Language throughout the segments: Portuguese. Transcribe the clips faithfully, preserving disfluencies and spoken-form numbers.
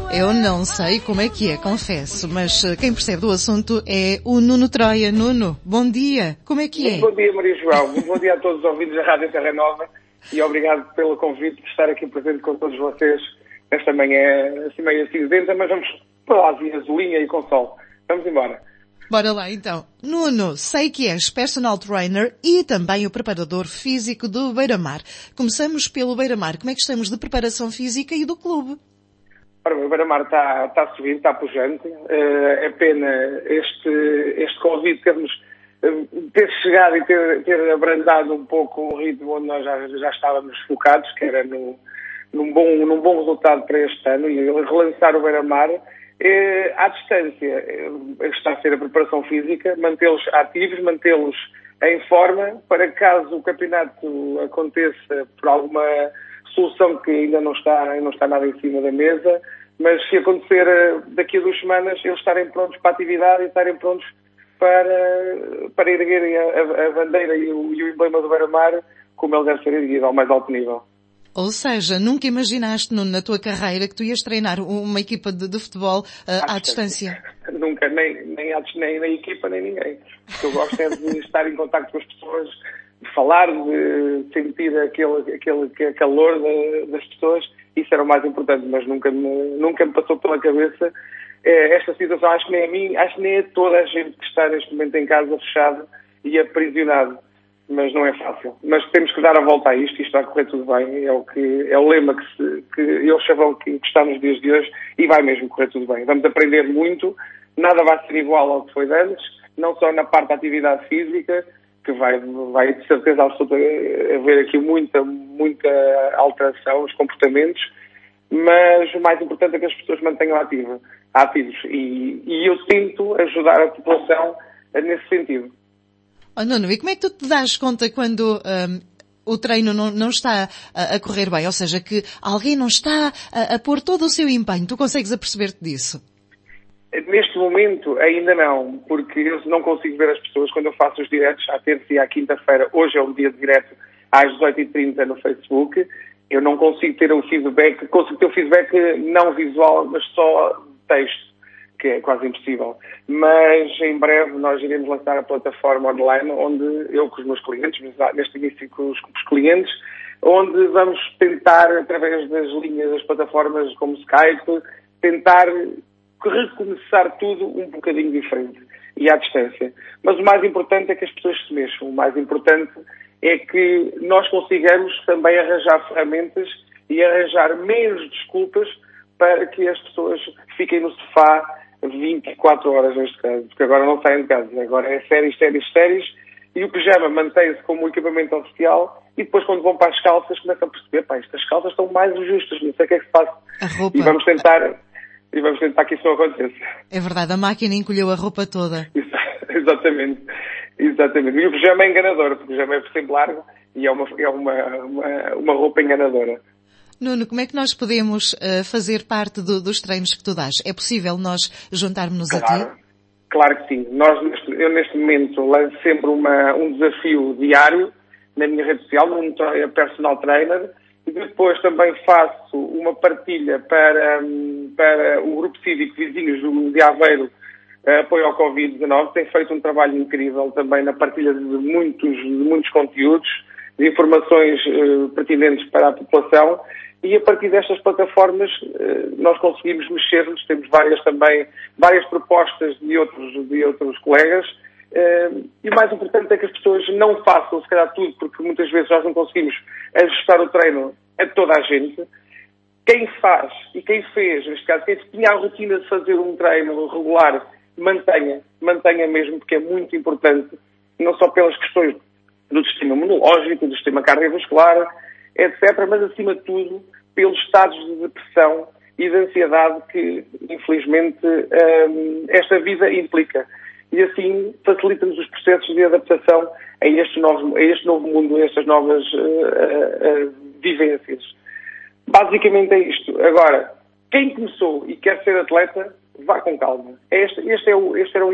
Eu não sei como é que é, confesso, mas quem percebe do assunto é o Nuno Troia. Nuno, bom dia, como é que é? Muito bom dia, Maria João. Muito bom dia a todos os ouvintes da Rádio Terra Nova e obrigado pelo convite de estar aqui presente com todos vocês esta manhã, assim meio cinzenta, mas vamos para lá, de azulinha e com sol. Vamos embora. Bora lá então. Nuno, sei que és personal trainer e também o preparador físico do Beira-Mar. Começamos pelo Beira-Mar. Como é que estamos de preparação física e do clube? Ora, o Beira-Mar está, está a subir, está pujante. Uh, é pena este, este convite termos, uh, ter chegado e ter, ter abrandado um pouco o ritmo onde nós já, já estávamos focados, que era no, num, bom, num bom resultado para este ano, e relançar o Beira-Mar. Eh, à distância eh, está a ser a preparação física, mantê-los ativos, mantê-los em forma, para caso o campeonato aconteça por alguma solução que ainda não está, não está nada em cima da mesa, mas se acontecer eh, daqui a duas semanas, eles estarem prontos para a atividade e estarem prontos para, para erguerem a, a, a bandeira e o, e o emblema do Beira-Mar como ele deve ser erguido ao mais alto nível. Ou seja, nunca imaginaste, Nuno, na tua carreira que tu ias treinar uma equipa de, de futebol uh, à, à distância? distância? Nunca, nem, nem, à, nem na equipa, nem ninguém. O que eu gosto é de estar em contacto com as pessoas, de falar, de sentir aquele, aquele calor de, das pessoas. Isso era o mais importante, mas nunca me, nunca me passou pela cabeça eh, esta situação. Acho que nem a mim, acho que nem a toda a gente que está neste momento em casa fechado e aprisionado. Mas não é fácil. Mas temos que dar a volta a isto e está a correr tudo bem. É o, que, é o lema que, se, que eles chamam que, que está nos dias de hoje e vai mesmo correr tudo bem. Vamos aprender muito, nada vai ser igual ao que foi de antes, não só na parte da atividade física, que vai, vai de certeza absoluta haver aqui muita, muita alteração nos comportamentos, mas o mais importante é que as pessoas mantenham ativa, ativos. E, e eu tento ajudar a população nesse sentido. Oh, Nuno, e como é que tu te dás conta quando um, o treino não, não está a, a correr bem? Ou seja, que alguém não está a, a pôr todo o seu empenho. Tu consegues aperceber-te disso? Neste momento ainda não, porque eu não consigo ver as pessoas quando eu faço os diretos à terça e à quinta-feira. Hoje é um dia de direto às dezoito e trinta no Facebook. Eu não consigo ter o feedback, consigo ter o feedback não visual, mas só texto, que é quase impossível. Mas em breve nós iremos lançar a plataforma online onde eu com os meus clientes, neste início com os, com os clientes, onde vamos tentar, através das linhas das plataformas como Skype, tentar recomeçar tudo um bocadinho diferente e à distância. Mas o mais importante é que as pessoas se mexam. O mais importante é que nós consigamos também arranjar ferramentas e arranjar menos desculpas para que as pessoas fiquem no sofá vinte e quatro horas neste caso, porque agora não saem de casa, agora é séries, séries, séries, e o pijama mantém-se como equipamento oficial, e depois quando vão para as calças começam a perceber, pá, estas calças estão mais justas, não sei o que é que se passa. A roupa. E vamos tentar, e vamos tentar que isso não aconteça. É verdade, a máquina encolheu a roupa toda. Exatamente, exatamente. E o pijama é enganador, porque o pijama é sempre largo, e é uma, é uma, uma, uma roupa enganadora. Nuno, como é que nós podemos uh, fazer parte do, dos treinos que tu dás? É possível nós juntarmos-nos claro, a ti? Claro que sim. Nós, eu neste momento lanço sempre uma, um desafio diário na minha rede social, no Personal Trainer, e depois também faço uma partilha para, para o Grupo Cívico Vizinhos do, de Aveiro, uh, apoio ao covid dezanove. Tem feito um trabalho incrível também na partilha de muitos, de muitos conteúdos, de informações uh, pertinentes para a população. E a partir destas plataformas nós conseguimos mexer-nos, temos várias também, várias propostas de outros, de outros colegas, e o mais importante é que as pessoas não façam, se calhar, tudo, porque muitas vezes nós não conseguimos ajustar o treino a toda a gente. Quem faz e quem fez, neste caso, quem tinha a rotina de fazer um treino regular, mantenha, mantenha mesmo, porque é muito importante, não só pelas questões do sistema imunológico, do sistema cardiovascular, etcétera, mas acima de tudo pelos estados de depressão e de ansiedade que, infelizmente, um, esta vida implica. E assim facilita-nos os processos de adaptação a este novo, a este novo mundo, a estas novas uh, uh, uh, vivências. Basicamente é isto. Agora, quem começou e quer ser atleta, vá com calma. Este, este é o, este era o,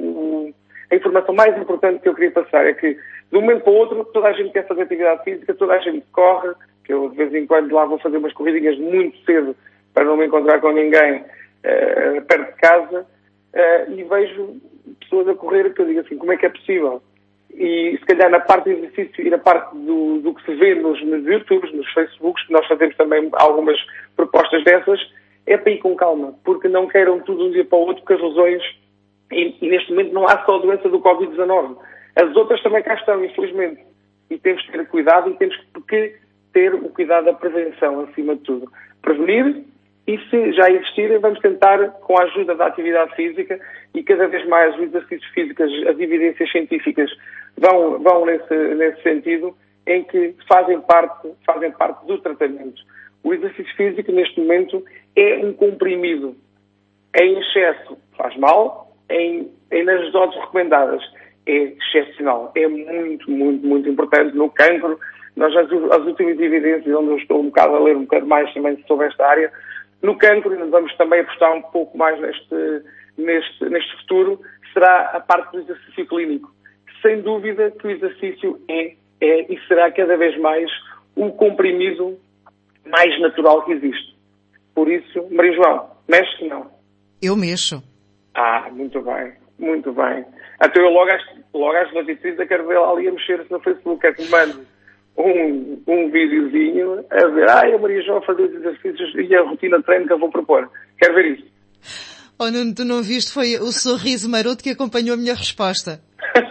o, a informação mais importante que eu queria passar, é que de um momento para o outro toda a gente quer fazer atividade física, toda a gente corre, que eu de vez em quando lá vou fazer umas corridinhas muito cedo para não me encontrar com ninguém uh, perto de casa, uh, e vejo pessoas a correr que eu digo assim, como é que é possível? E se calhar na parte do exercício e na parte do, do que se vê nos, nos YouTubes, nos Facebooks, que nós fazemos também algumas propostas dessas, é para ir com calma, porque não queiram tudo de um dia para o outro, porque as lesões, e, e neste momento não há só a doença do covid dezenove, as outras também cá estão, infelizmente, e temos que ter cuidado e temos que ter o cuidado da prevenção, acima de tudo. Prevenir, e se já existirem, vamos tentar, com a ajuda da atividade física, e cada vez mais os exercícios físicos, as evidências científicas vão, vão nesse, nesse sentido, em que fazem parte, fazem parte do tratamento. O exercício físico, neste momento, é um comprimido. Em excesso faz mal, em, em nas doses recomendadas é excepcional. É muito, muito, muito importante. No cancro, nós as, as últimas evidências, onde eu estou um bocado a ler um bocado mais também sobre esta área, no cancro, e vamos também apostar um pouco mais neste, neste, neste futuro, será a parte do exercício clínico. Sem dúvida que o exercício é, é e será cada vez mais o comprimido mais natural que existe. Por isso, Maria João, mexe não? Eu mexo. Ah, muito bem, muito bem. Então eu logo às, logo às notícias eu quero ver ela ali a mexer-se no Facebook, é que me mando um, um videozinho a ver, ah, a Maria João a fazer os exercícios e a rotina de treino que eu vou propor. Quero ver isso. Oh, Nuno, tu não viste, foi o sorriso maroto que acompanhou a minha resposta.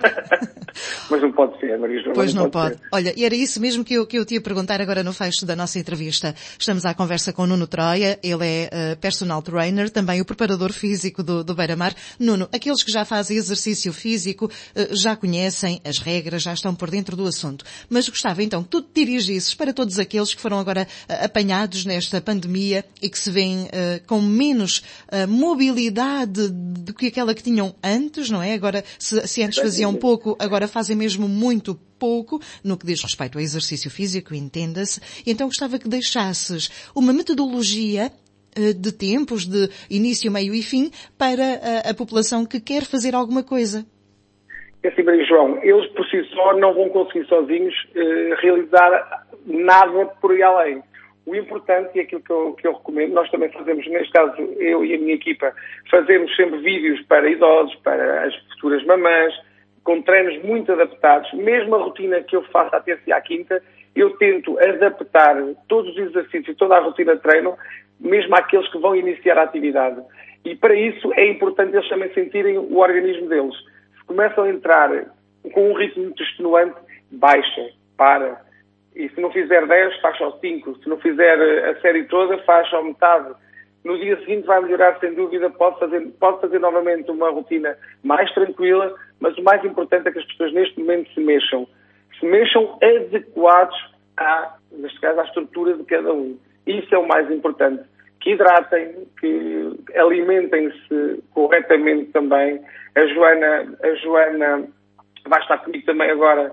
Mas não pode ser, Maria João. Pois não, não pode. pode. Olha, e era isso mesmo que eu, que eu te ia perguntar agora no fecho da nossa entrevista. Estamos à conversa com o Nuno Troia, ele é uh, personal trainer, também o preparador físico do, do Beira-Mar. Nuno, aqueles que já fazem exercício físico uh, já conhecem as regras, já estão por dentro do assunto. Mas gostava então que tu te dirigisses para todos aqueles que foram agora uh, apanhados nesta pandemia e que se veem uh, com menos uh, mobilidade do que aquela que tinham antes, não é? Agora, se, se antes faziam pouco, agora fazem mesmo muito pouco no que diz respeito ao exercício físico, entenda-se. Então gostava que deixasses uma metodologia uh, de tempos, de início, meio e fim, para a, a população que quer fazer alguma coisa. É assim, Maria João, eles por si só não vão conseguir sozinhos uh, realizar nada por aí além. O importante, e aquilo que eu, que eu recomendo, nós também fazemos, neste caso, eu e a minha equipa, fazemos sempre vídeos para idosos, para as futuras mamãs, com treinos muito adaptados. Mesmo a rotina que eu faço à terça e à quinta, eu tento adaptar todos os exercícios, toda a rotina de treino, mesmo àqueles que vão iniciar a atividade. E para isso é importante eles também sentirem o organismo deles. Se começam a entrar com um ritmo muito extenuante, baixa, para. E se não fizer dez, faz só cinco. Se não fizer a série toda, faz só metade. No dia seguinte vai melhorar, sem dúvida, pode fazer, pode fazer novamente uma rotina mais tranquila, mas o mais importante é que as pessoas neste momento se mexam. Se mexam adequados à, neste caso, à estrutura de cada um. Isso é o mais importante. Que hidratem, que alimentem-se corretamente também. A Joana, a Joana vai estar comigo também agora,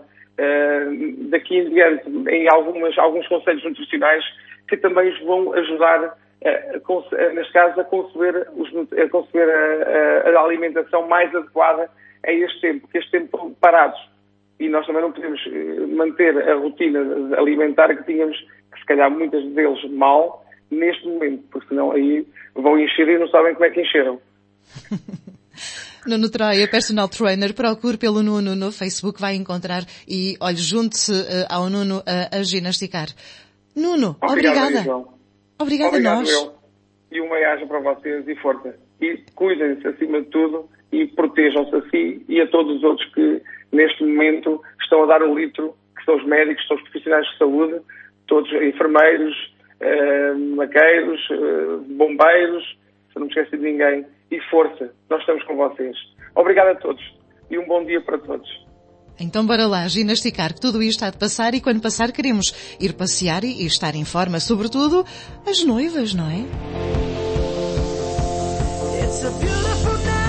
uh, daqui em diante, em algumas, alguns conselhos nutricionais que também os vão ajudar, uh, neste caso, a conceber, os, a, conceber a, a, a alimentação mais adequada a este tempo, que este tempo estão parados. E nós também não podemos manter a rotina alimentar que tínhamos, que se calhar muitas deles mal, neste momento, porque senão aí vão encher e não sabem como é que encheram. Nuno Troia, personal trainer, procure pelo Nuno no Facebook, vai encontrar e, olha, junte-se uh, ao Nuno uh, a ginasticar. Nuno, Obrigado, obrigada. Obrigada a nós. Eu. E uma viagem para vocês e força. E cuidem-se acima de tudo e protejam-se a si e a todos os outros que neste momento estão a dar o litro, que são os médicos, são os profissionais de saúde, todos enfermeiros, uh, maqueiros, uh, bombeiros, se não me esqueço de ninguém. E força, nós estamos com vocês. Obrigado a todos e um bom dia para todos. Então bora lá, ginasticar, que tudo isto há de passar e quando passar queremos ir passear e, e estar em forma, sobretudo as noivas, não é? It's a beautiful day.